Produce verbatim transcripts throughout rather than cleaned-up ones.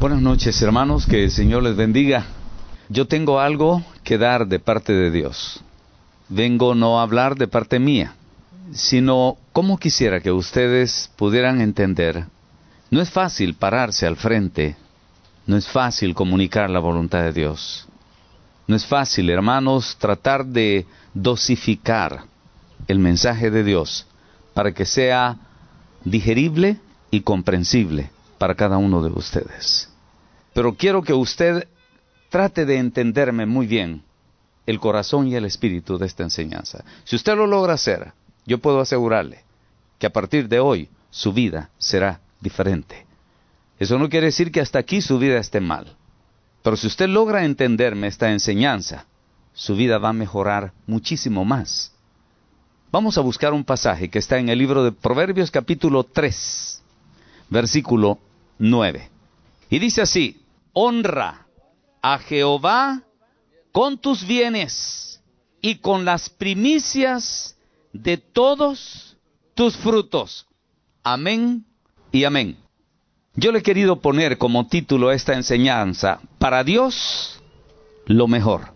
Buenas noches, hermanos, que el Señor les bendiga. Yo tengo algo que dar de parte de Dios. Vengo no a hablar de parte mía, sino como quisiera que ustedes pudieran entender. No es fácil pararse al frente, no es fácil comunicar la voluntad de Dios. No es fácil, hermanos, tratar de dosificar el mensaje de Dios para que sea digerible y comprensible para cada uno de ustedes. Pero quiero que usted trate de entenderme muy bien el corazón y el espíritu de esta enseñanza. Si usted lo logra hacer, yo puedo asegurarle que a partir de hoy su vida será diferente. Eso no quiere decir que hasta aquí su vida esté mal. Pero si usted logra entenderme esta enseñanza, su vida va a mejorar muchísimo más. Vamos a buscar un pasaje que está en el libro de Proverbios capítulo tres, versículo nueve. Y dice así: honra a Jehová con tus bienes y con las primicias de todos tus frutos. Amén y amén. Yo le he querido poner como título a esta enseñanza: para Dios, lo mejor.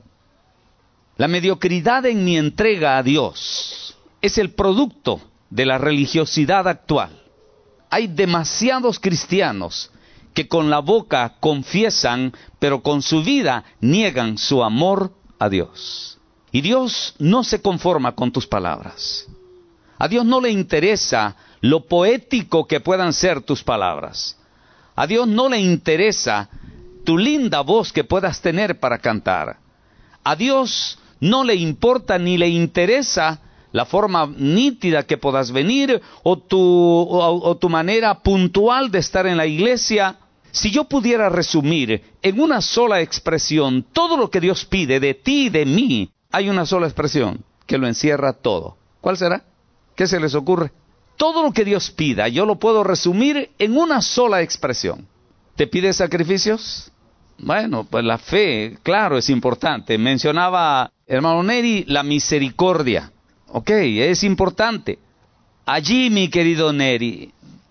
La mediocridad en mi entrega a Dios es el producto de la religiosidad actual. Hay demasiados cristianos que con la boca confiesan, pero con su vida niegan su amor a Dios. Y Dios no se conforma con tus palabras. A Dios no le interesa lo poético que puedan ser tus palabras. A Dios no le interesa tu linda voz que puedas tener para cantar. A Dios no le importa ni le interesa la forma nítida que puedas venir o tu, o, o tu manera puntual de estar en la iglesia. Si yo pudiera resumir en una sola expresión todo lo que Dios pide de ti y de mí, hay una sola expresión que lo encierra todo. ¿Cuál será? ¿Qué se les ocurre? Todo lo que Dios pida, yo lo puedo resumir en una sola expresión. ¿Te pide sacrificios? Bueno, pues la fe, claro, es importante. Mencionaba, hermano Neri, la misericordia. Ok, es importante. Allí, mi querido Neri,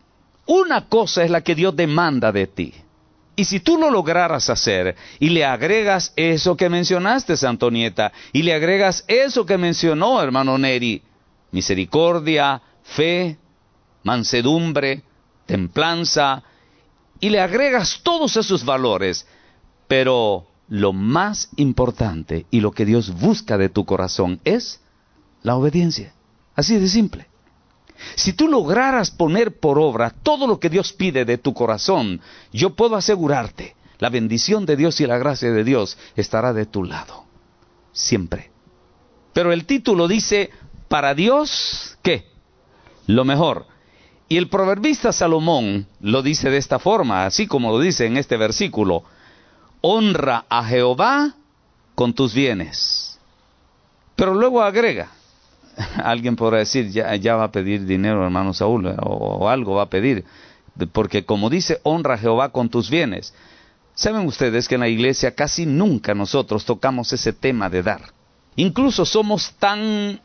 una cosa es la que Dios demanda de ti. Y si tú lo lograras hacer, y le agregas eso que mencionaste, Antonieta, y le agregas eso que mencionó, hermano Neri, misericordia, fe, mansedumbre, templanza, y le agregas todos esos valores, pero lo más importante y lo que Dios busca de tu corazón es la obediencia. Así de simple. Si tú lograras poner por obra todo lo que Dios pide de tu corazón, yo puedo asegurarte, la bendición de Dios y la gracia de Dios estará de tu lado. Siempre. Pero el título dice: para Dios, ¿qué? Lo mejor. Y el proverbista Salomón lo dice de esta forma, así como lo dice en este versículo: honra a Jehová con tus bienes. Pero luego agrega, alguien podrá decir, ya, ya va a pedir dinero, hermano Saúl, o, o algo va a pedir, porque como dice, honra a Jehová con tus bienes. Saben ustedes que en la iglesia casi nunca nosotros tocamos ese tema de dar. Incluso somos tan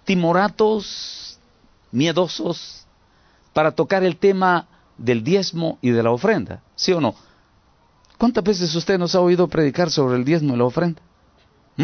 timoratos, miedosos, para tocar el tema del diezmo y de la ofrenda, ¿sí o no? ¿Cuántas veces usted nos ha oído predicar sobre el diezmo y la ofrenda? ¿Mm?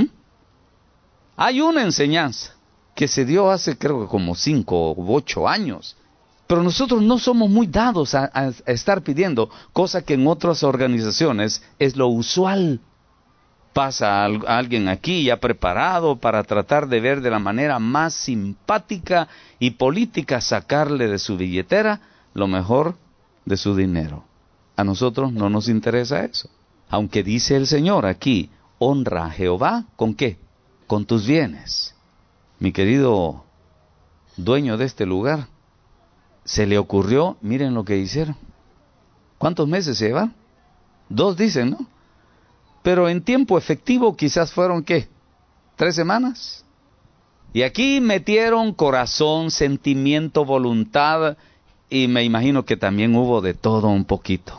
Hay una enseñanza que se dio hace creo que como cinco u ocho años, pero nosotros no somos muy dados a, a, a estar pidiendo, cosa que en otras organizaciones es lo usual. Pasa a, a alguien aquí ya preparado para tratar de ver de la manera más simpática y política sacarle de su billetera lo mejor de su dinero. A nosotros no nos interesa eso. Aunque dice el Señor aquí, honra a Jehová, ¿con qué? Con tus bienes. Mi querido dueño de este lugar, se le ocurrió, miren lo que hicieron. ¿Cuántos meses se llevan? Dos dicen, ¿no? Pero en tiempo efectivo quizás fueron, ¿qué? ¿Tres semanas? Y aquí metieron corazón, sentimiento, voluntad, y me imagino que también hubo de todo un poquito.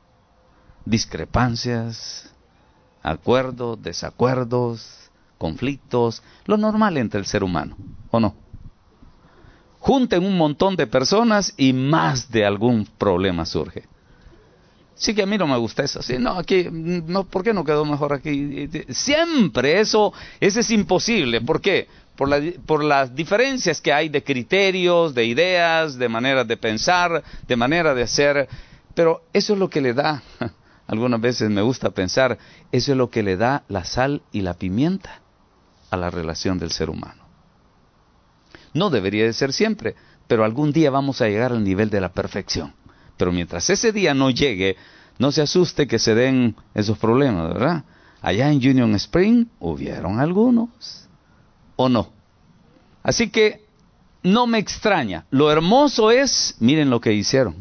Discrepancias, acuerdos, desacuerdos, conflictos, lo normal entre el ser humano, ¿o no? Junten un montón de personas y más de algún problema surge. Sí que a mí no me gusta eso. Sí, no, aquí, no, ¿por qué no quedó mejor aquí? Siempre eso, eso es imposible. ¿Por qué? Por, la, por las diferencias que hay de criterios, de ideas, de maneras de pensar, de manera de hacer. Pero eso es lo que le da, algunas veces me gusta pensar, eso es lo que le da la sal y la pimienta a la relación del ser humano. No debería de ser siempre, pero algún día vamos a llegar al nivel de la perfección. Pero mientras ese día no llegue, no se asuste que se den esos problemas, ¿verdad? Allá en Union Spring hubieron algunos, ¿o no? Así que no me extraña. Lo hermoso es, miren lo que hicieron.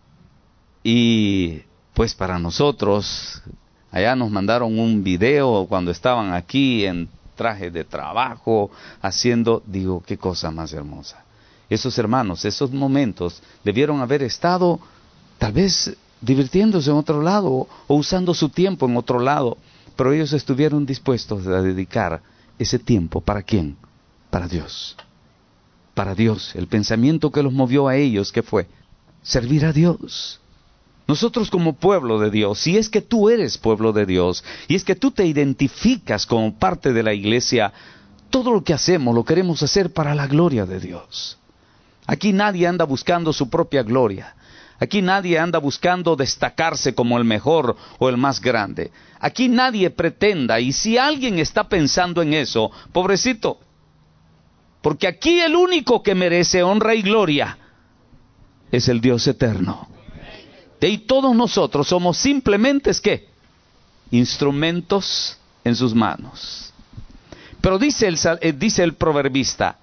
Y pues para nosotros, allá nos mandaron un video cuando estaban aquí en traje de trabajo, haciendo, digo, qué cosa más hermosa. Esos hermanos, esos momentos, debieron haber estado tal vez divirtiéndose en otro lado o usando su tiempo en otro lado, pero ellos estuvieron dispuestos a dedicar ese tiempo. ¿Para quién? Para Dios. Para Dios. El pensamiento que los movió a ellos, ¿qué fue? Servir a Dios. Nosotros como pueblo de Dios, si es que tú eres pueblo de Dios, y es que tú te identificas como parte de la iglesia, todo lo que hacemos lo queremos hacer para la gloria de Dios. Aquí nadie anda buscando su propia gloria. Aquí nadie anda buscando destacarse como el mejor o el más grande. Aquí nadie pretenda, y si alguien está pensando en eso, pobrecito, porque aquí el único que merece honra y gloria es el Dios eterno. Y todos nosotros somos simplemente, ¿es qué? Instrumentos en sus manos. Pero dice el, eh, dice el proverbista,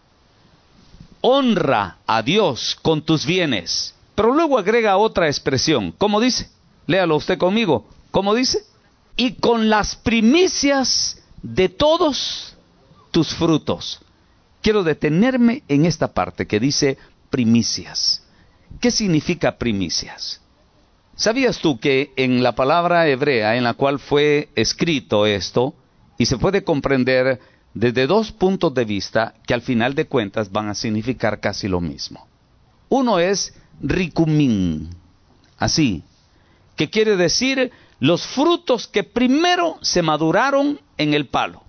honra a Dios con tus bienes. Pero luego agrega otra expresión. ¿Cómo dice? Léalo usted conmigo. ¿Cómo dice? Y con las primicias de todos tus frutos. Quiero detenerme en esta parte que dice primicias. ¿Qué significa primicias? ¿Sabías tú que en la palabra hebrea en la cual fue escrito esto, y se puede comprender desde dos puntos de vista que al final de cuentas van a significar casi lo mismo? Uno es ricumín, así, que quiere decir los frutos que primero se maduraron en el palo.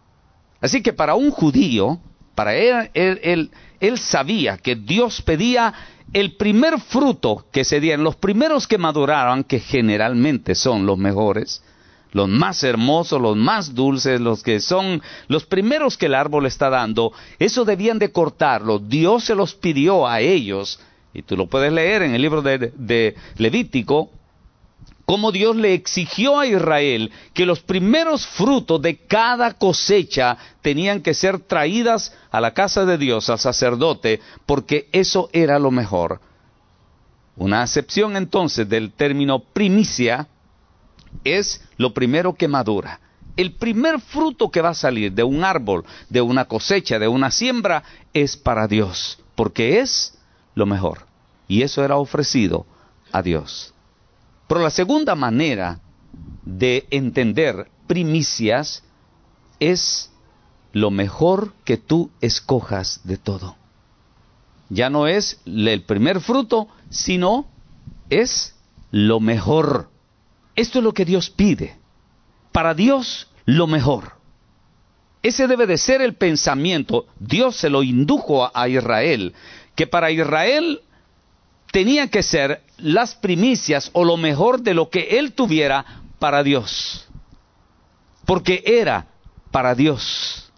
Así que para un judío, para él, él, él, él sabía que Dios pedía el primer fruto que se dieran, los primeros que maduraran, que generalmente son los mejores, los más hermosos, los más dulces, los que son los primeros que el árbol está dando, eso debían de cortarlo. Dios se los pidió a ellos, y tú lo puedes leer en el libro de, de Levítico, cómo Dios le exigió a Israel que los primeros frutos de cada cosecha tenían que ser traídas a la casa de Dios, al sacerdote, porque eso era lo mejor. Una acepción entonces del término primicia es lo primero que madura. El primer fruto que va a salir de un árbol, de una cosecha, de una siembra, es para Dios, porque es lo mejor. Y eso era ofrecido a Dios. Pero la segunda manera de entender primicias es lo mejor que tú escojas de todo. Ya no es el primer fruto, sino es lo mejor. Esto es lo que Dios pide. Para Dios, lo mejor. Ese debe de ser el pensamiento. Dios se lo indujo a, a Israel, que para Israel tenía que ser las primicias o lo mejor de lo que él tuviera para Dios. Porque era para Dios.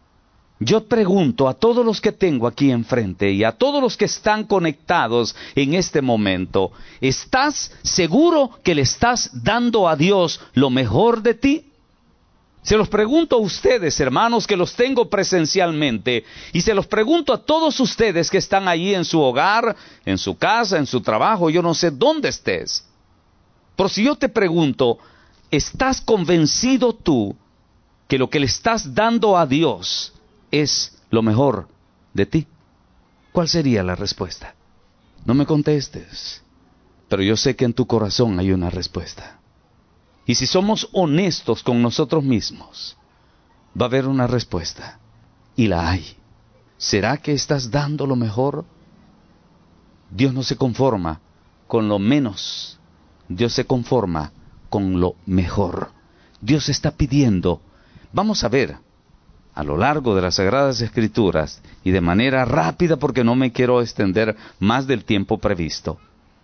Yo pregunto a todos los que tengo aquí enfrente y a todos los que están conectados en este momento, ¿estás seguro que le estás dando a Dios lo mejor de ti? Se los pregunto a ustedes, hermanos, que los tengo presencialmente, y se los pregunto a todos ustedes que están allí en su hogar, en su casa, en su trabajo, yo no sé dónde estés. Pero si yo te pregunto, ¿estás convencido tú que lo que le estás dando a Dios es lo mejor de ti? ¿Cuál sería la respuesta? No me contestes, pero yo sé que en tu corazón hay una respuesta. Y si somos honestos con nosotros mismos, va a haber una respuesta. Y la hay. ¿Será que estás dando lo mejor? Dios no se conforma con lo menos Dios se conforma con lo mejor. Dios está pidiendo. Vamos a ver a lo largo de las Sagradas Escrituras y de manera rápida, porque no me quiero extender más del tiempo previsto,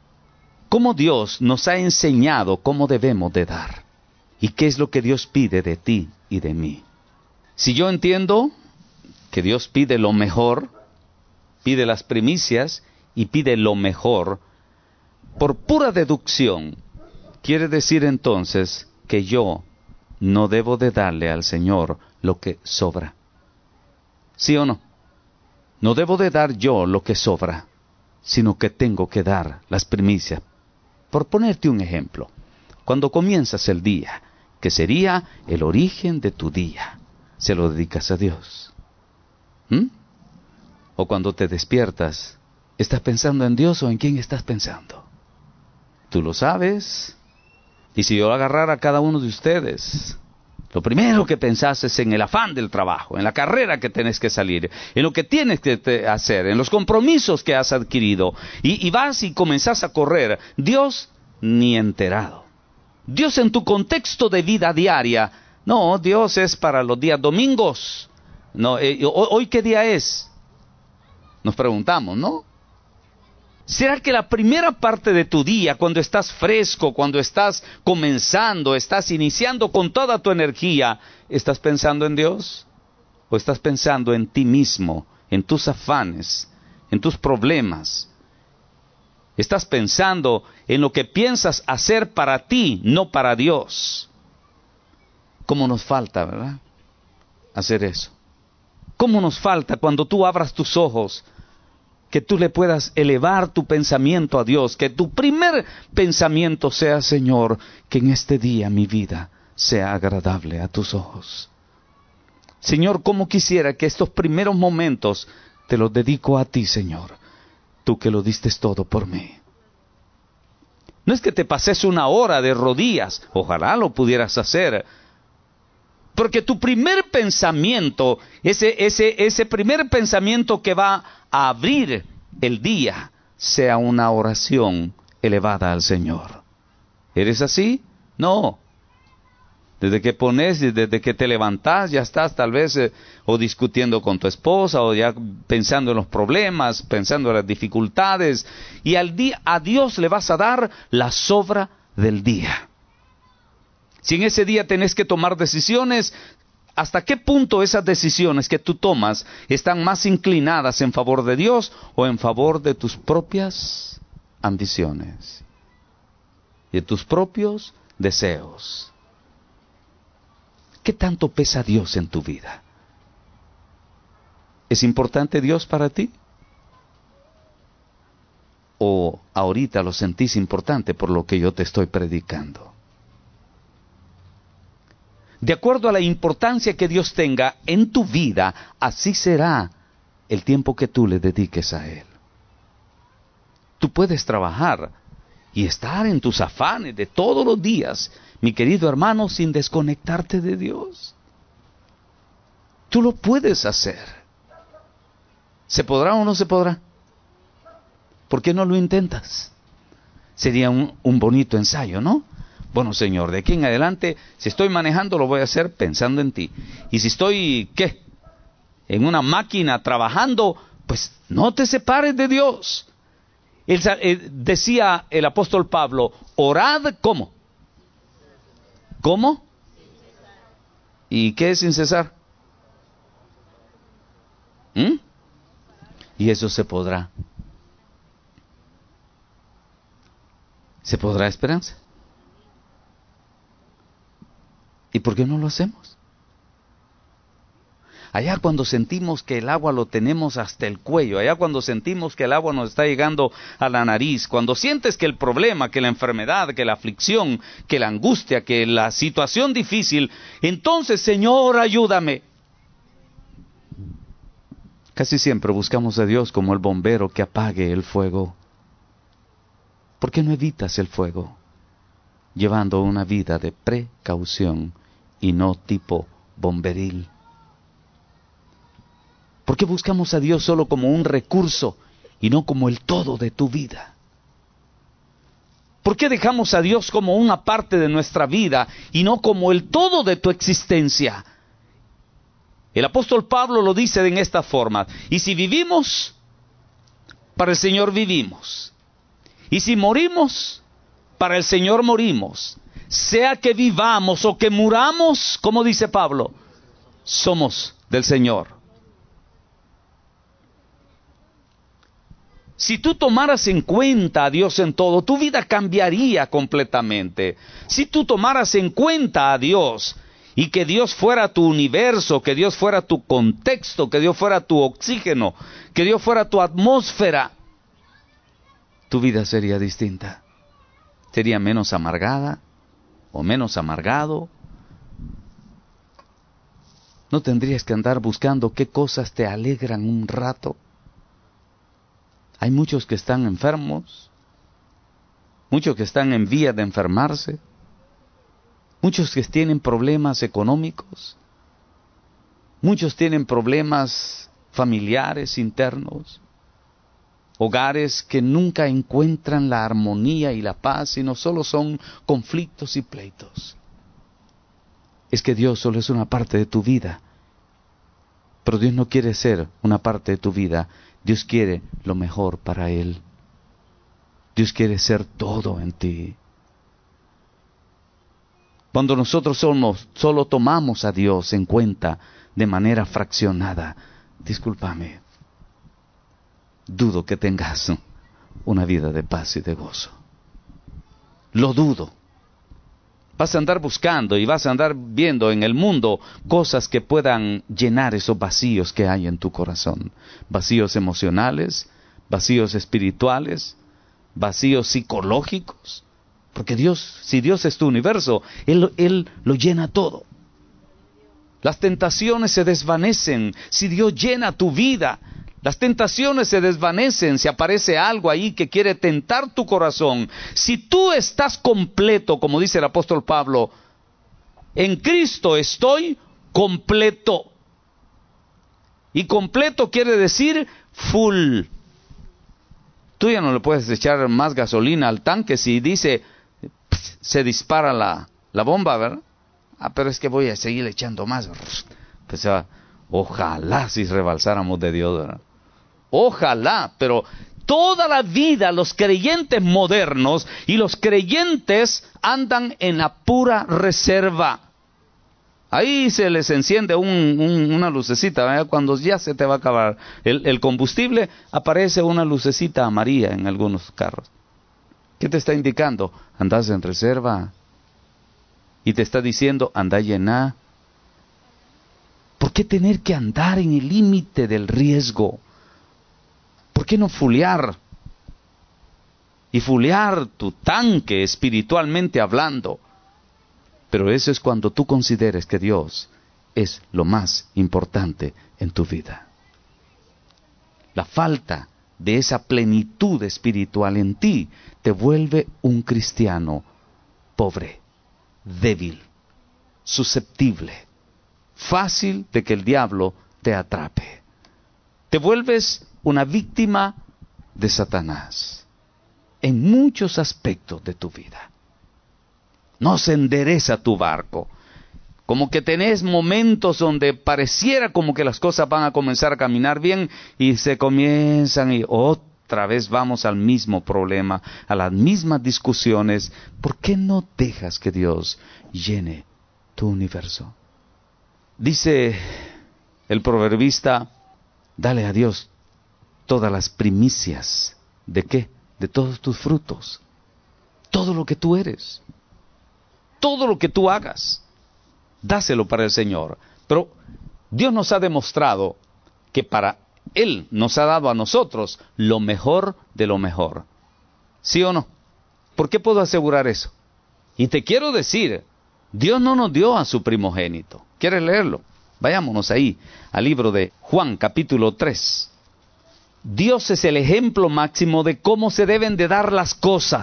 cómo Dios nos ha enseñado cómo debemos de dar y qué es lo que Dios pide de ti y de mí. Si yo entiendo que Dios pide lo mejor, pide las primicias y pide lo mejor, por pura deducción, quiere decir entonces que yo no debo de darle al Señor lo que sobra. ¿Sí o no? No debo de dar yo lo que sobra, sino que tengo que dar las primicias. Por ponerte un ejemplo, cuando comienzas el día, que sería el origen de tu día, se lo dedicas a Dios. ¿Mm? O cuando te despiertas, ¿estás pensando en Dios o en quién estás pensando? Tú lo sabes. Y si yo agarrara a cada uno de ustedes, lo primero que pensás es en el afán del trabajo, en la carrera que tenés que salir, en lo que tienes que te hacer, en los compromisos que has adquirido, y, y vas y comenzás a correr. Dios ni enterado. Dios en tu contexto de vida diaria, no, Dios es para los días domingos. No, eh, ¿hoy qué día es? Nos preguntamos, ¿no? ¿Será que la primera parte de tu día, cuando estás fresco, cuando estás comenzando, estás iniciando con toda tu energía, estás pensando en Dios? ¿O estás pensando en ti mismo, en tus afanes, en tus problemas? Estás pensando en lo que piensas hacer para ti, no para Dios. ¿Cómo nos falta, verdad? Hacer eso. ¿Cómo nos falta cuando tú abras tus ojos, que tú le puedas elevar tu pensamiento a Dios, que tu primer pensamiento sea, Señor, que en este día mi vida sea agradable a tus ojos? Señor, cómo quisiera que estos primeros momentos te los dedico a ti, Señor, tú que lo diste todo por mí. No es que te pases una hora de rodillas, ojalá lo pudieras hacer, porque tu primer pensamiento, ese, ese, ese primer pensamiento que va a abrir el día, sea una oración elevada al Señor. ¿Eres así? No. Desde que pones, desde que te levantas, ya estás tal vez eh, o discutiendo con tu esposa, o ya pensando en los problemas, pensando en las dificultades, y al día, a Dios le vas a dar la sobra del día. Si en ese día tenés que tomar decisiones, ¿hasta qué punto esas decisiones que tú tomas están más inclinadas en favor de Dios o en favor de tus propias ambiciones, de tus propios deseos? ¿Qué tanto pesa Dios en tu vida? ¿Es importante Dios para ti? ¿O ahorita lo sentís importante por lo que yo te estoy predicando? De acuerdo a la importancia que Dios tenga en tu vida, así será el tiempo que tú le dediques a Él. Tú puedes trabajar y estar en tus afanes de todos los días, mi querido hermano, sin desconectarte de Dios. Tú lo puedes hacer. ¿Se podrá o no se podrá? ¿Por qué no lo intentas? Sería un, un bonito ensayo, ¿no? Bueno, Señor, de aquí en adelante, si estoy manejando, lo voy a hacer pensando en ti. Y si estoy, ¿qué? En una máquina trabajando, pues no te separes de Dios. Él, eh, decía el apóstol Pablo, orad, ¿cómo? ¿Cómo? ¿Y qué es sin cesar? ¿Mm? Y eso se podrá. ¿Se podrá esperanza? ¿Y por qué no lo hacemos? Allá cuando sentimos que el agua lo tenemos hasta el cuello, allá cuando sentimos que el agua nos está llegando a la nariz, cuando sientes que el problema, que la enfermedad, que la aflicción, que la angustia, que la situación difícil, entonces, Señor, ayúdame. Casi siempre buscamos a Dios como el bombero que apague el fuego. ¿Por qué no evitas el fuego? Llevando una vida de precaución y no tipo bomberil. ¿Por qué buscamos a Dios solo como un recurso y no como el todo de tu vida? ¿Por qué dejamos a Dios como una parte de nuestra vida y no como el todo de tu existencia? El apóstol Pablo lo dice en esta forma: y si vivimos, para el Señor vivimos. Y si morimos, para el Señor morimos. Sea que vivamos o que muramos, como dice Pablo, somos del Señor. Si tú tomaras en cuenta a Dios en todo, tu vida cambiaría completamente. Si tú tomaras en cuenta a Dios y que Dios fuera tu universo, que Dios fuera tu contexto, que Dios fuera tu oxígeno, que Dios fuera tu atmósfera, tu vida sería distinta. Sería menos amargada o menos amargado. No tendrías que andar buscando qué cosas te alegran un rato. Hay muchos que están enfermos, muchos que están en vía de enfermarse, muchos que tienen problemas económicos, muchos tienen problemas familiares internos, hogares que nunca encuentran la armonía y la paz, sino solo son conflictos y pleitos. Es que Dios solo es una parte de tu vida, pero Dios no quiere ser una parte de tu vida. Dios quiere lo mejor para Él. Dios quiere ser todo en ti. Cuando nosotros somos, solo tomamos a Dios en cuenta de manera fraccionada, discúlpame, dudo que tengas una vida de paz y de gozo. Lo dudo. Vas a andar buscando y vas a andar viendo en el mundo cosas que puedan llenar esos vacíos que hay en tu corazón. Vacíos emocionales, vacíos espirituales, vacíos psicológicos. Porque Dios, si Dios es tu universo, Él, Él lo llena todo. Las tentaciones se desvanecen si Dios llena tu vida. Las tentaciones se desvanecen si aparece algo ahí que quiere tentar tu corazón. Si tú estás completo, como dice el apóstol Pablo, en Cristo estoy completo. Y completo quiere decir full. Tú ya no le puedes echar más gasolina al tanque si dice, se dispara la, la bomba, ¿verdad? Ah, pero es que voy a seguir echando más. Pues, ojalá si rebalsáramos de Dios, ¿verdad? Ojalá, pero toda la vida los creyentes modernos y los creyentes andan en la pura reserva. Ahí se les enciende un, un, una lucecita, ¿verdad? Cuando ya se te va a acabar el, el combustible, aparece una lucecita amarilla en algunos carros. ¿Qué te está indicando? Andas en reserva. Y te está diciendo, anda a llenar. ¿Por qué tener que andar en el límite del riesgo? ¿Por qué no fulear? Y fulear tu tanque espiritualmente hablando. Pero eso es cuando tú consideres que Dios es lo más importante en tu vida. La falta de esa plenitud espiritual en ti te vuelve un cristiano pobre, débil, susceptible, fácil de que el diablo te atrape. Te vuelves una víctima de Satanás en muchos aspectos de tu vida. No se endereza tu barco. Como que tenés momentos donde pareciera como que las cosas van a comenzar a caminar bien y se comienzan y otra vez vamos al mismo problema, a las mismas discusiones. ¿Por qué no dejas que Dios llene tu universo? Dice el proverbista, dale a Dios todas las primicias. ¿De qué? De todos tus frutos. Todo lo que tú eres. Todo lo que tú hagas. Dáselo para el Señor. Pero Dios nos ha demostrado que para Él nos ha dado a nosotros lo mejor de lo mejor. ¿Sí o no? ¿Por qué puedo asegurar eso? Y te quiero decir, Dios no nos dio a su primogénito. ¿Quieres leerlo? Vayámonos ahí, al libro de Juan, capítulo tres. Dios es el ejemplo máximo de cómo se deben de dar las cosas.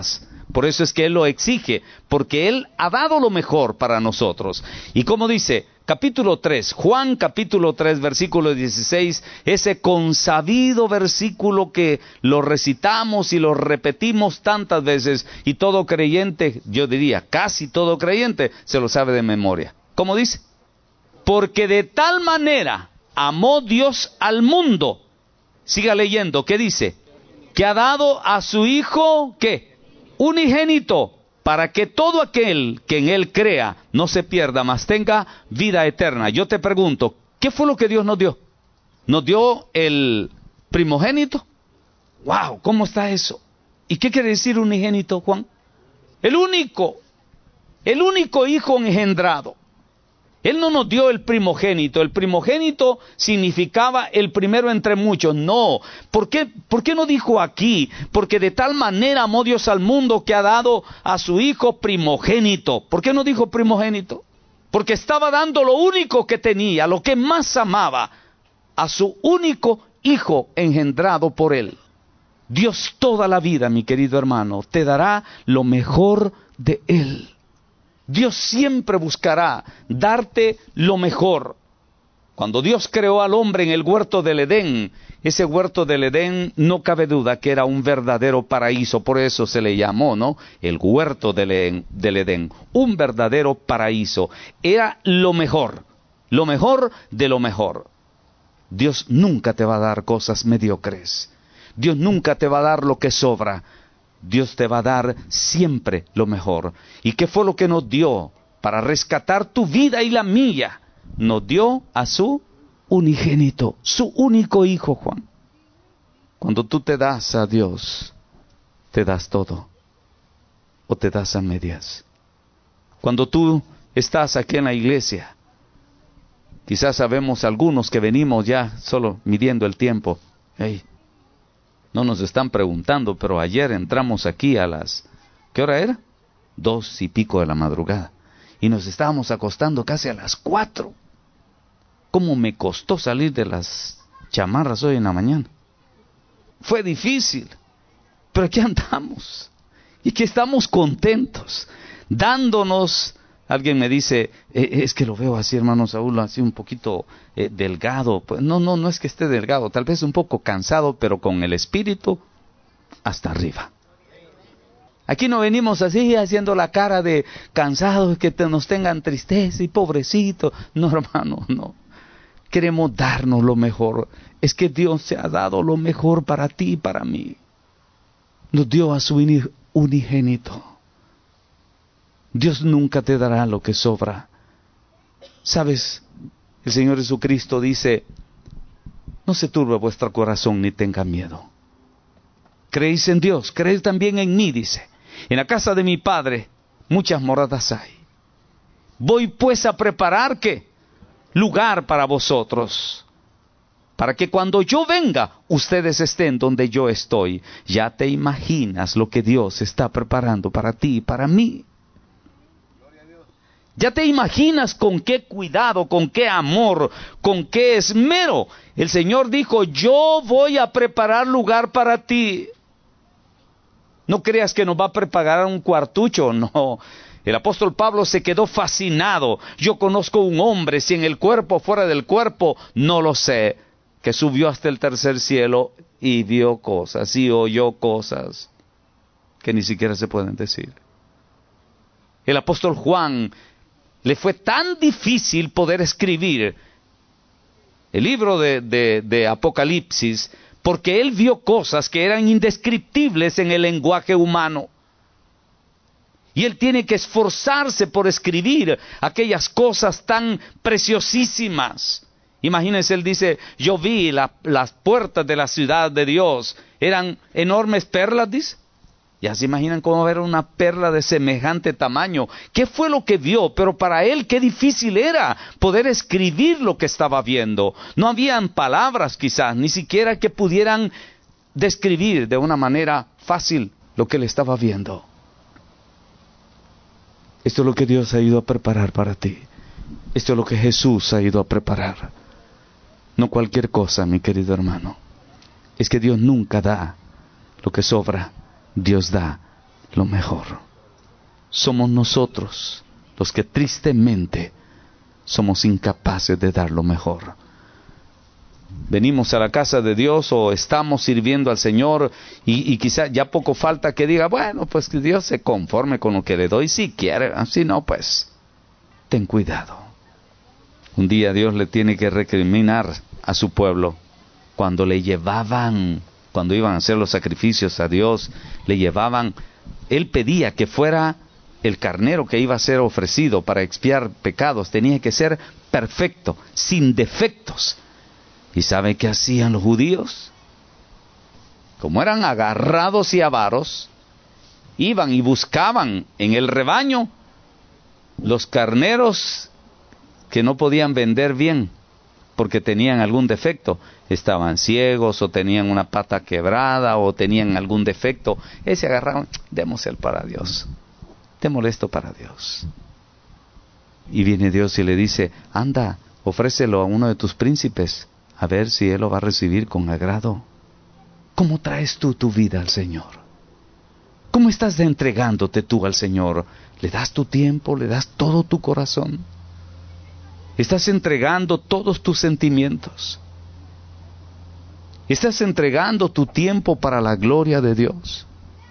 Por eso es que Él lo exige, porque Él ha dado lo mejor para nosotros. Y como dice, capítulo tres, Juan capítulo tres, versículo dieciséis, ese consabido versículo que lo recitamos y lo repetimos tantas veces, y todo creyente, yo diría, casi todo creyente, se lo sabe de memoria. ¿Cómo dice? Porque de tal manera amó Dios al mundo. Siga leyendo, ¿qué dice? Que ha dado a su Hijo, ¿qué? Unigénito, para que todo aquel que en Él crea no se pierda, mas tenga vida eterna. Yo te pregunto, ¿qué fue lo que Dios nos dio? ¿Nos dio el primogénito? ¡Wow! ¿Cómo está eso? ¿Y qué quiere decir unigénito, Juan? El único, el único Hijo engendrado. Él no nos dio el primogénito. El primogénito significaba el primero entre muchos. No. ¿Por qué, ¿Por qué no dijo aquí? Porque de tal manera amó Dios al mundo que ha dado a su Hijo primogénito. ¿Por qué no dijo primogénito? Porque estaba dando lo único que tenía, lo que más amaba, a su único Hijo engendrado por Él. Dios toda la vida, mi querido hermano, te dará lo mejor de Él. Dios siempre buscará darte lo mejor. Cuando Dios creó al hombre en el huerto del Edén, ese huerto del Edén no cabe duda que era un verdadero paraíso, por eso se le llamó, ¿no? El huerto del Edén, del Edén, un verdadero paraíso. Era lo mejor, lo mejor de lo mejor. Dios nunca te va a dar cosas mediocres. Dios nunca te va a dar lo que sobra. Dios te va a dar siempre lo mejor. ¿Y qué fue lo que nos dio para rescatar tu vida y la mía? Nos dio a su unigénito, su único Hijo, Juan. Cuando tú te das a Dios, te das todo, o te das a medias. Cuando tú estás aquí en la iglesia, quizás sabemos algunos que venimos ya solo midiendo el tiempo. Hey, no nos están preguntando, pero ayer entramos aquí a las... ¿Qué hora era? Dos y pico de la madrugada. Y nos estábamos acostando casi a las cuatro. ¿Cómo me costó salir de las chamarras hoy en la mañana? Fue difícil, pero aquí andamos. Y que estamos contentos, dándonos... Alguien me dice, eh, es que lo veo así, hermano Saúl, así un poquito eh, delgado. Pues no, no, no es que esté delgado, tal vez un poco cansado, pero con el espíritu hasta arriba. Aquí no venimos así haciendo la cara de cansados, que te, nos tengan tristeza y pobrecito. No, hermano, no. Queremos darnos lo mejor. Es que Dios se ha dado lo mejor para ti y para mí. Nos dio a su unigénito. Dios nunca te dará lo que sobra. ¿Sabes? El Señor Jesucristo dice, no se turbe vuestro corazón ni tenga miedo. Creéis en Dios, creéis también en mí, dice. En la casa de mi Padre muchas moradas hay. Voy pues a preparar, ¿qué? Lugar para vosotros, para que cuando yo venga, ustedes estén donde yo estoy. Ya te imaginas lo que Dios está preparando para ti y para mí. Ya te imaginas con qué cuidado, con qué amor, con qué esmero. El Señor dijo, yo voy a preparar lugar para ti. No creas que nos va a preparar un cuartucho, no. El apóstol Pablo se quedó fascinado. Yo conozco un hombre, si en el cuerpo o fuera del cuerpo, no lo sé, que subió hasta el tercer cielo y vio cosas y oyó cosas que ni siquiera se pueden decir. El apóstol Juan le fue tan difícil poder escribir el libro de, de, de Apocalipsis, porque él vio cosas que eran indescriptibles en el lenguaje humano. Y él tiene que esforzarse por escribir aquellas cosas tan preciosísimas. Imagínense, él dice, yo vi la, las puertas de la ciudad de Dios, eran enormes perlas, dice. Ya se imaginan cómo ver una perla de semejante tamaño. ¿Qué fue lo que vio? Pero para él qué difícil era poder escribir lo que estaba viendo. No habían palabras quizás, ni siquiera que pudieran describir de una manera fácil lo que él estaba viendo. Esto es lo que Dios ha ido a preparar para ti. Esto es lo que Jesús ha ido a preparar. No cualquier cosa, mi querido hermano. Es que Dios nunca da lo que sobra. Dios da lo mejor. Somos nosotros los que tristemente somos incapaces de dar lo mejor. Venimos a la casa de Dios o estamos sirviendo al Señor y, y quizá ya poco falta que diga, bueno, pues que Dios se conforme con lo que le doy si quiere, si no, pues ten cuidado. Un día Dios le tiene que recriminar a su pueblo cuando le llevaban, cuando iban a hacer los sacrificios a Dios, le llevaban, Él pedía que fuera el carnero que iba a ser ofrecido para expiar pecados, tenía que ser perfecto, sin defectos. ¿Y sabe qué hacían los judíos? Como eran agarrados y avaros, iban y buscaban en el rebaño los carneros que no podían vender bien porque tenían algún defecto, estaban ciegos o tenían una pata quebrada o tenían algún defecto. Ese agarraban, démoselo para Dios, démosle esto para Dios. Y viene Dios y le dice, anda, ofrécelo a uno de tus príncipes, a ver si él lo va a recibir con agrado. ¿Cómo traes tú tu vida al Señor? ¿Cómo estás entregándote tú al Señor? ¿Le das tu tiempo? ¿Le das todo tu corazón? ¿Estás entregando todos tus sentimientos? ¿Estás entregando tu tiempo para la gloria de Dios?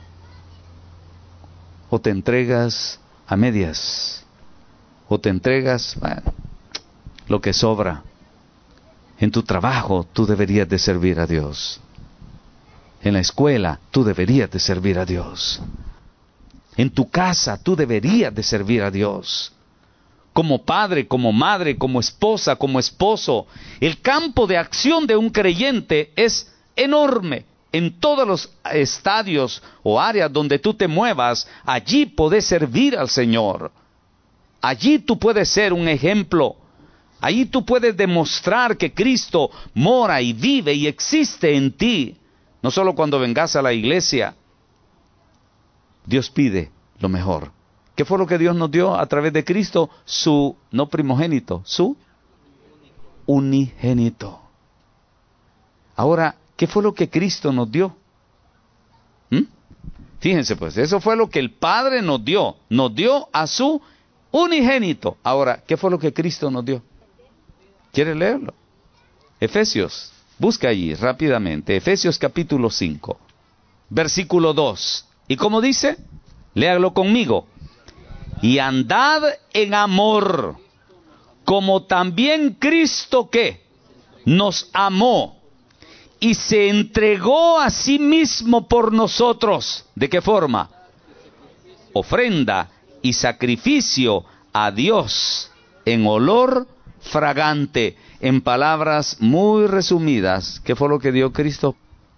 ¿O te entregas a medias? ¿O te entregas, bueno, lo que sobra? En tu trabajo tú deberías de servir a Dios. En la escuela tú deberías de servir a Dios. En tu casa tú deberías de servir a Dios. Como padre, como madre, como esposa, como esposo. El campo de acción de un creyente es enorme. En todos los estadios o áreas donde tú te muevas, allí podés servir al Señor. Allí tú puedes ser un ejemplo. Allí tú puedes demostrar que Cristo mora y vive y existe en ti. No solo cuando vengas a la iglesia. Dios pide lo mejor. ¿Qué fue lo que Dios nos dio a través de Cristo? Su, no primogénito, su unigénito. Ahora, ¿qué fue lo que Cristo nos dio? ¿Mm? Fíjense pues, eso fue lo que el Padre nos dio. Nos dio a su unigénito. Ahora, ¿qué fue lo que Cristo nos dio? ¿Quiere leerlo? Efesios, busca allí rápidamente. Efesios capítulo cinco, versículo dos. ¿Y cómo dice? Léalo conmigo. Y andad en amor, como también Cristo ¿qué? Nos amó y se entregó a sí mismo por nosotros. ¿De qué forma? Ofrenda y sacrificio a Dios en olor fragante. En palabras muy resumidas, ¿qué fue lo que dio Cristo?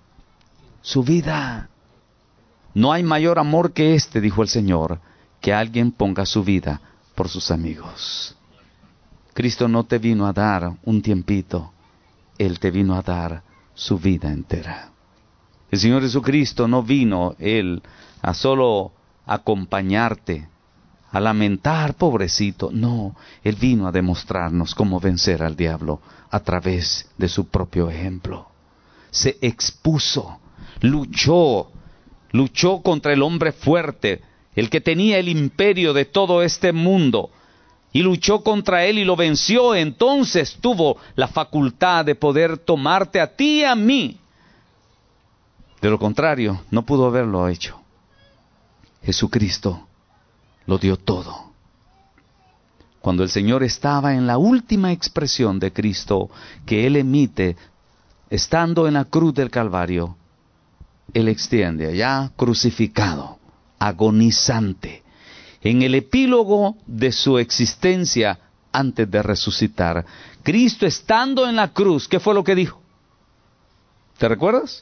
Su vida. No hay mayor amor que este, dijo el Señor, que alguien ponga su vida por sus amigos. Cristo no te vino a dar un tiempito, Él te vino a dar su vida entera. El Señor Jesucristo no vino, Él, a solo acompañarte, a lamentar, pobrecito. No, Él vino a demostrarnos cómo vencer al diablo a través de su propio ejemplo. Se expuso, luchó, luchó contra el hombre fuerte, el que tenía el imperio de todo este mundo, y luchó contra él y lo venció. Entonces tuvo la facultad de poder tomarte a ti y a mí. De lo contrario, no pudo haberlo hecho. Jesucristo lo dio todo. Cuando el Señor estaba en la última expresión de Cristo que Él emite, estando en la cruz del Calvario, Él extiende allá crucificado, agonizante, en el epílogo de su existencia antes de resucitar. Cristo estando en la cruz, ¿qué fue lo que dijo? ¿Te recuerdas?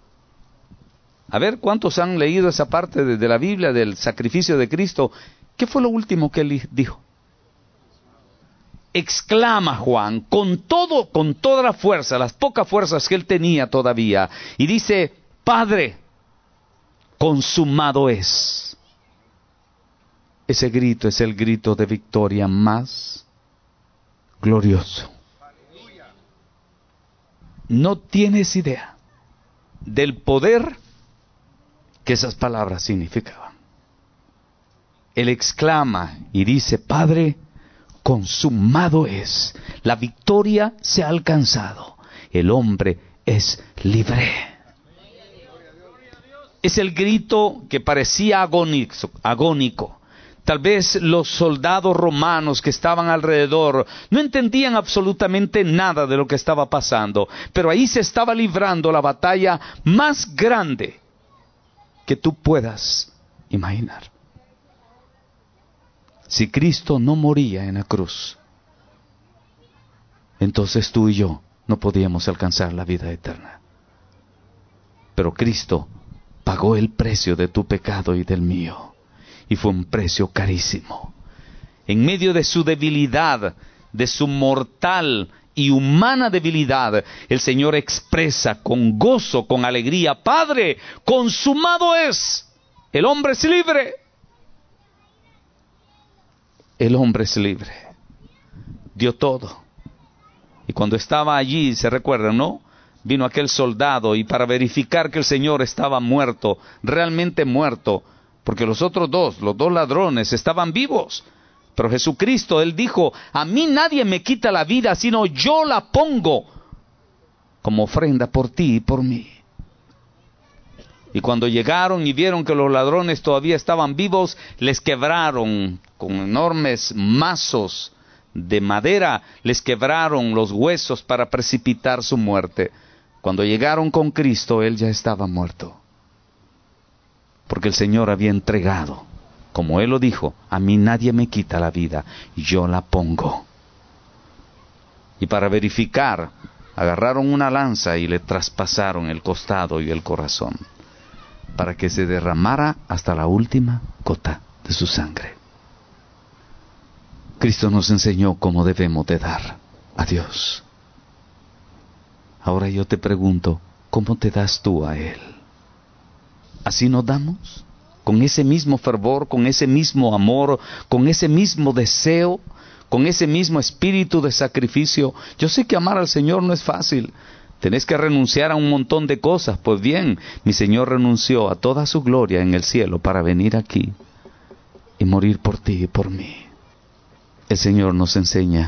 A ver, ¿cuántos han leído esa parte de, de la Biblia del sacrificio de Cristo? ¿Qué fue lo último que él dijo? Exclama Juan con todo, con toda la fuerza, las pocas fuerzas que él tenía todavía, y dice: Padre, consumado es. Ese grito es el grito de victoria más glorioso. No tienes idea del poder que esas palabras significaban. Él exclama y dice: Padre, consumado es. La victoria se ha alcanzado. El hombre es libre. Es el grito que parecía agónico, agónico. Tal vez los soldados romanos que estaban alrededor no entendían absolutamente nada de lo que estaba pasando, pero ahí se estaba librando la batalla más grande que tú puedas imaginar. Si Cristo no moría en la cruz, entonces tú y yo no podíamos alcanzar la vida eterna. Pero Cristo pagó el precio de tu pecado y del mío, y fue un precio carísimo. En medio de su debilidad, de su mortal y humana debilidad, el Señor expresa con gozo, con alegría: Padre, consumado es. El hombre es libre. El hombre es libre. Dio todo. Y cuando estaba allí, se recuerdan, ¿no? Vino aquel soldado, y para verificar que el Señor estaba muerto, realmente muerto, porque los otros dos, los dos ladrones, estaban vivos. Pero Jesucristo, Él dijo: a mí nadie me quita la vida, sino yo la pongo como ofrenda por ti y por mí. Y cuando llegaron y vieron que los ladrones todavía estaban vivos, les quebraron con enormes mazos de madera, les quebraron los huesos para precipitar su muerte. Cuando llegaron con Cristo, Él ya estaba muerto. Porque el Señor había entregado, como Él lo dijo: a mí nadie me quita la vida, yo la pongo. Y para verificar, agarraron una lanza y le traspasaron el costado y el corazón, para que se derramara hasta la última gota de su sangre. Cristo nos enseñó cómo debemos de dar a Dios. Ahora yo te pregunto, ¿cómo te das tú a Él? ¿Así nos damos? ¿Con ese mismo fervor, con ese mismo amor, con ese mismo deseo, con ese mismo espíritu de sacrificio? Yo sé que amar al Señor no es fácil. Tenés que renunciar a un montón de cosas. Pues bien, mi Señor renunció a toda su gloria en el cielo para venir aquí y morir por ti y por mí. El Señor nos enseña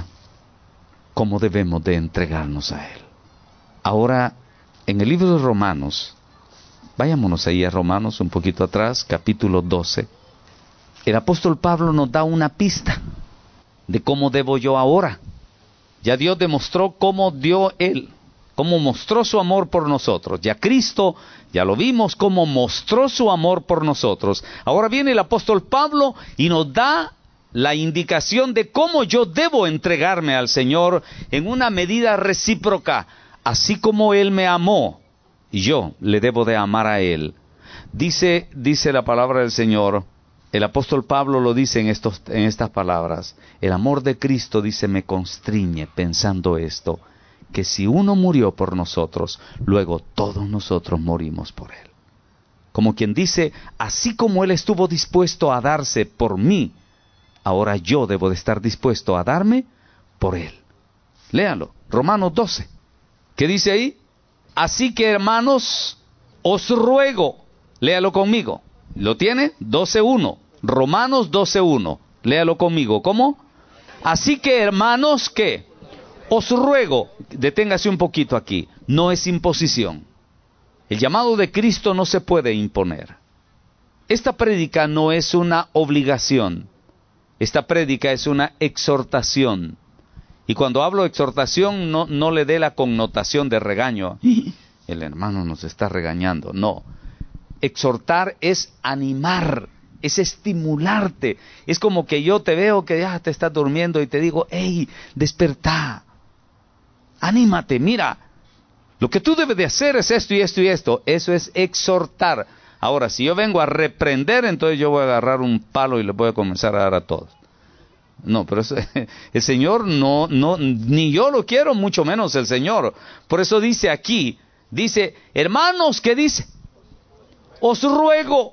cómo debemos de entregarnos a Él. Ahora, en el libro de Romanos, vayámonos ahí a Romanos un poquito atrás, capítulo doce. El apóstol Pablo nos da una pista de cómo debo yo ahora. Ya Dios demostró cómo dio Él, cómo mostró su amor por nosotros. Ya Cristo, ya lo vimos, cómo mostró su amor por nosotros. Ahora viene el apóstol Pablo y nos da la indicación de cómo yo debo entregarme al Señor en una medida recíproca. Así como Él me amó, yo le debo de amar a Él. Dice, dice la palabra del Señor, el apóstol Pablo lo dice en, estos, en estas palabras: el amor de Cristo, dice, me constriñe pensando esto, que si uno murió por nosotros, luego todos nosotros morimos por Él. Como quien dice, así como Él estuvo dispuesto a darse por mí, ahora yo debo de estar dispuesto a darme por Él. Léalo, Romanos doce. ¿Qué dice ahí? Así que, hermanos, os ruego, léalo conmigo. ¿Lo tiene? doce uno. Romanos doce uno. Léalo conmigo. ¿Cómo? Así que, hermanos, ¿qué? Os ruego, deténgase un poquito aquí, no es imposición. El llamado de Cristo no se puede imponer. Esta prédica no es una obligación. Esta prédica es una exhortación. Y cuando hablo de exhortación, no, no le dé la connotación de regaño. El hermano nos está regañando. No. Exhortar es animar, es estimularte. Es como que yo te veo que ya te estás durmiendo y te digo: hey, despertá. Anímate, mira. Lo que tú debes de hacer es esto y esto y esto. Eso es exhortar. Ahora, si yo vengo a reprender, entonces yo voy a agarrar un palo y le voy a comenzar a dar a todos. No, pero eso, el Señor no, no, ni yo lo quiero, mucho menos el Señor. Por eso dice aquí, dice, hermanos, ¿qué dice? Os ruego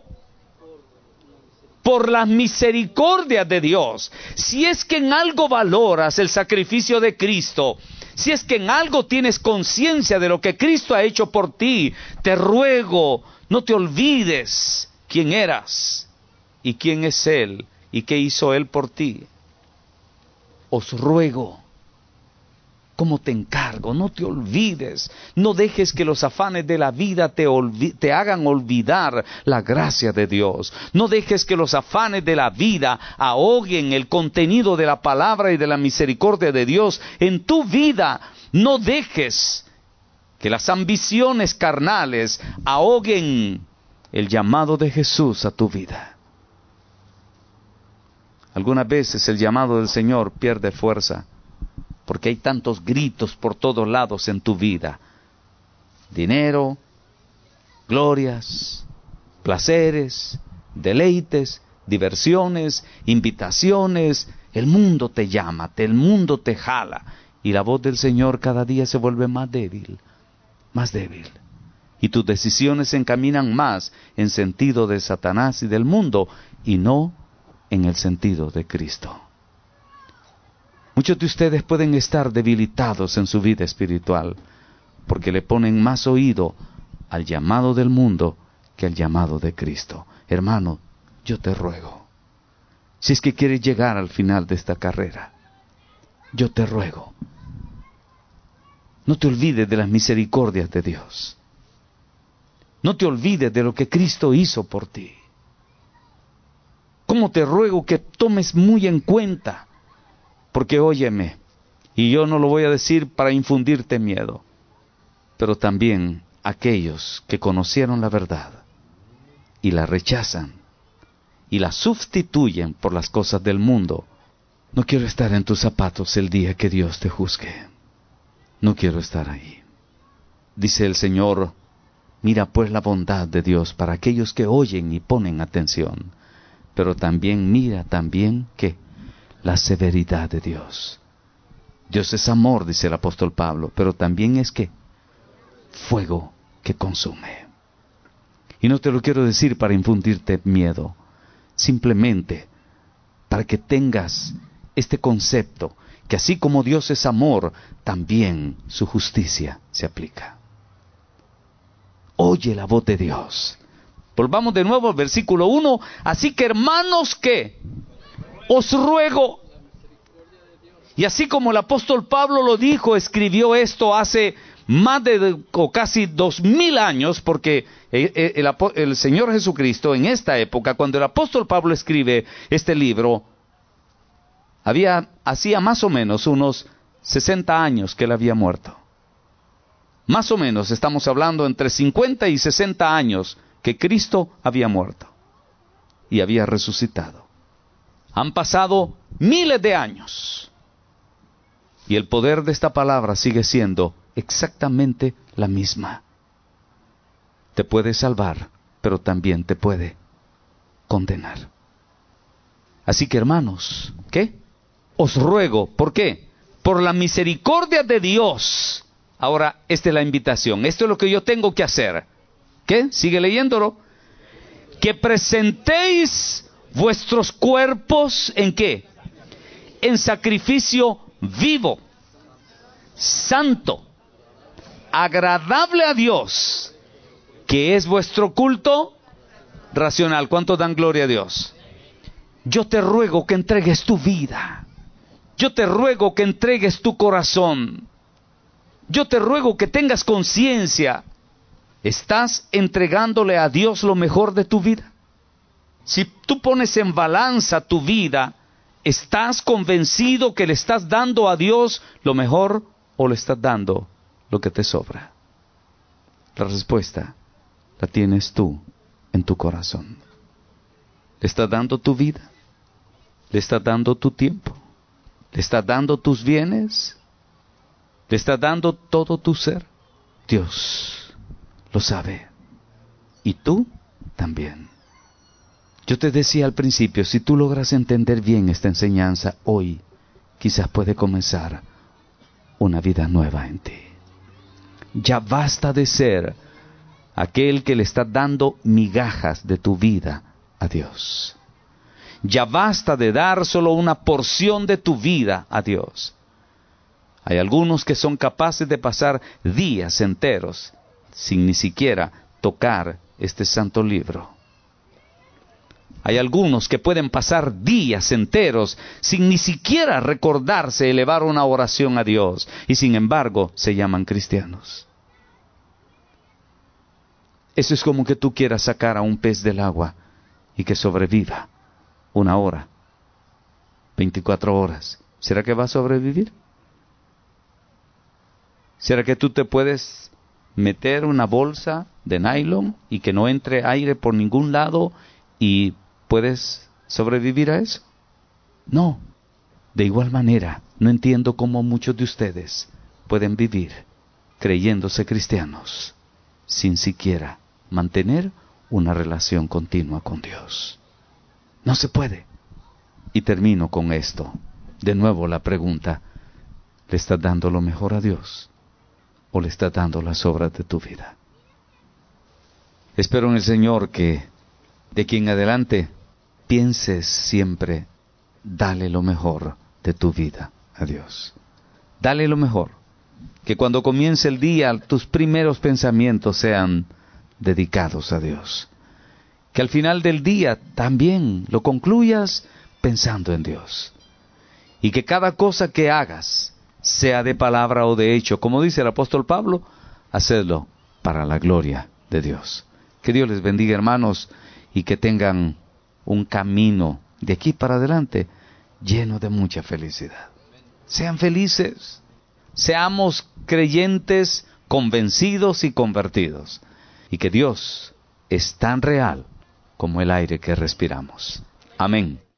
por las misericordias de Dios, si es que en algo valoras el sacrificio de Cristo, si es que en algo tienes conciencia de lo que Cristo ha hecho por ti, te ruego, no te olvides quién eras y quién es Él ¿Y qué hizo Él por ti? Os ruego, como te encargo, no te olvides, no dejes que los afanes de la vida te, te hagan olvidar la gracia de Dios. No dejes que los afanes de la vida ahoguen el contenido de la palabra y de la misericordia de Dios en tu vida. No dejes que las ambiciones carnales ahoguen el llamado de Jesús a tu vida. Algunas veces el llamado del Señor pierde fuerza, porque hay tantos gritos por todos lados en tu vida. Dinero, glorias, placeres, deleites, diversiones, invitaciones. El mundo te llama, el mundo te jala. Y la voz del Señor cada día se vuelve más débil, más débil. Y tus decisiones se encaminan más en sentido de Satanás y del mundo, y no en el sentido de Cristo. Muchos de ustedes pueden estar debilitados en su vida espiritual porque le ponen más oído al llamado del mundo que al llamado de Cristo. Hermano, yo te ruego, si es que quieres llegar al final de esta carrera, yo te ruego, no te olvides de las misericordias de Dios. No te olvides de lo que Cristo hizo por ti. Como te ruego que tomes muy en cuenta. Porque óyeme, y yo no lo voy a decir para infundirte miedo, pero también aquellos que conocieron la verdad y la rechazan y la sustituyen por las cosas del mundo. No quiero estar en tus zapatos el día que Dios te juzgue. No quiero estar ahí. Dice el Señor, mira pues la bondad de Dios para aquellos que oyen y ponen atención, pero también mira también que la severidad de Dios. Dios es amor, dice el apóstol Pablo, pero también es que fuego que consume. Y no te lo quiero decir para infundirte miedo, simplemente para que tengas este concepto, que así como Dios es amor, también su justicia se aplica. Oye la voz de Dios. Volvamos de nuevo al versículo uno. Así que hermanos, ¿qué? Os ruego, y así como el apóstol Pablo lo dijo, escribió esto hace más de o casi dos mil años, porque el, el, el Señor Jesucristo en esta época, cuando el apóstol Pablo escribe este libro, había hacía más o menos unos sesenta años que él había muerto. Más o menos estamos hablando entre cincuenta y sesenta años que Cristo había muerto y había resucitado. Han pasado miles de años y el poder de esta palabra sigue siendo exactamente la misma. Te puede salvar, pero también te puede condenar. Así que hermanos, ¿qué? Os ruego, ¿por qué? Por la misericordia de Dios. Ahora, esta es la invitación. Esto es lo que yo tengo que hacer. ¿Qué? Sigue leyéndolo. Que presentéis vuestros cuerpos, ¿en qué? En sacrificio vivo, santo, agradable a Dios, que es vuestro culto racional. ¿Cuántos dan gloria a Dios? Yo te ruego que entregues tu vida. Yo te ruego que entregues tu corazón. Yo te ruego que tengas conciencia. ¿Estás entregándole a Dios lo mejor de tu vida? Si tú pones en balanza tu vida, ¿estás convencido que le estás dando a Dios lo mejor o le estás dando lo que te sobra? La respuesta la tienes tú en tu corazón. ¿Le estás dando tu vida? ¿Le estás dando tu tiempo? ¿Le estás dando tus bienes? ¿Le estás dando todo tu ser? Dios lo sabe. Y tú también. Yo te decía al principio, si tú logras entender bien esta enseñanza hoy, quizás puede comenzar una vida nueva en ti. Ya basta de ser aquel que le está dando migajas de tu vida a Dios. Ya basta de dar solo una porción de tu vida a Dios. Hay algunos que son capaces de pasar días enteros sin ni siquiera tocar este santo libro. Hay algunos que pueden pasar días enteros sin ni siquiera recordarse elevar una oración a Dios, y sin embargo se llaman cristianos. Eso es como que tú quieras sacar a un pez del agua y que sobreviva una hora, veinticuatro horas. ¿Será que va a sobrevivir? ¿Será que tú te puedes meter una bolsa de nylon y que no entre aire por ningún lado y puedes sobrevivir a eso? No. De igual manera, no entiendo cómo muchos de ustedes pueden vivir creyéndose cristianos sin siquiera mantener una relación continua con Dios. No se puede. Y termino con esto. De nuevo la pregunta: ¿le estás dando lo mejor a Dios o le estás dando las obras de tu vida? Espero en el Señor que de aquí en adelante pienses siempre: dale lo mejor de tu vida a Dios. Dale lo mejor. Que cuando comience el día tus primeros pensamientos sean dedicados a Dios. Que al final del día también lo concluyas pensando en Dios. Y que cada cosa que hagas, sea de palabra o de hecho, como dice el apóstol Pablo, hacedlo para la gloria de Dios. Que Dios les bendiga, hermanos, y que tengan un camino de aquí para adelante lleno de mucha felicidad. Sean felices. Seamos creyentes convencidos y convertidos. Y que Dios es tan real como el aire que respiramos. Amén.